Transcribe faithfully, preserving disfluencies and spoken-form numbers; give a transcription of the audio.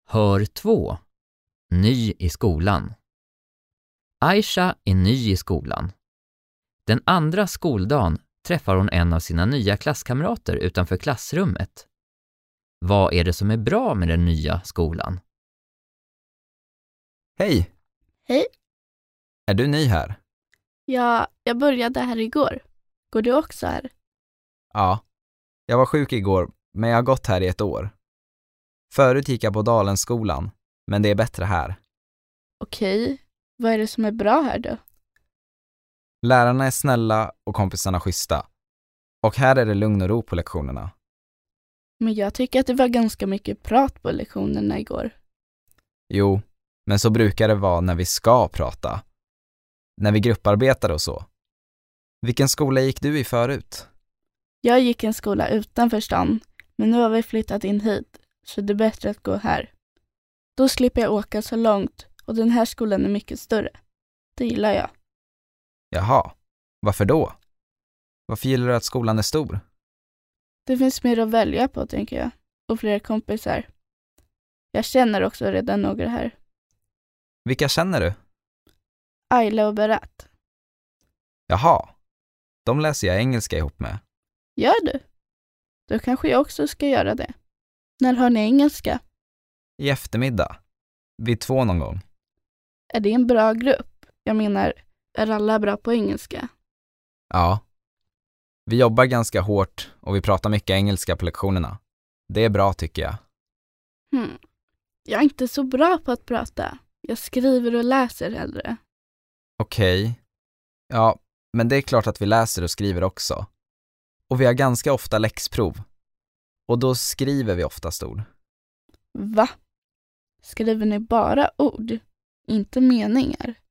Hör två. Ny i skolan. Aisha är ny i skolan. Den andra skoldagen träffar hon en av sina nya klasskamrater utanför klassrummet. Vad är det som är bra med den nya skolan? Hej! Hej. Är du ny här? Ja, jag började här igår. Går du också här? Ja. Jag var sjuk igår, men jag har gått här i ett år. Förut gick jag på Dalensskolan, men det är bättre här. Okej. Vad är det som är bra här då? Lärarna är snälla och kompisarna schyssta. Och här är det lugn och ro på lektionerna. Men jag tycker att det var ganska mycket prat på lektionerna igår. Jo, men så brukar det vara när vi ska prata. När vi grupparbetar och så. Vilken skola gick du i förut? Jag gick en skola utanför stan, men nu har vi flyttat in hit, så det är bättre att gå här. Då slipper jag åka så långt och den här skolan är mycket större. Det gillar jag. Jaha, varför då? Varför gillar du att skolan är stor? Det finns mer att välja på, tänker jag. Och fler kompisar. Jag känner också redan några här. Vilka känner du? Ayla och Berat. Jaha, de läser jag engelska ihop med. Gör du? Då kanske jag också ska göra det. När har ni engelska? I eftermiddag. Vid två någon gång. Är det en bra grupp? Jag menar, är alla bra på engelska? Ja. Vi jobbar ganska hårt och vi pratar mycket engelska på lektionerna. Det är bra tycker jag. Hmm. Jag är inte så bra på att prata. Jag skriver och läser hellre. Okej. Ja, men det är klart att vi läser och skriver också. Och vi har ganska ofta läxprov. Och då skriver vi oftast ord. Va? Skriver ni bara ord? Inte meningar?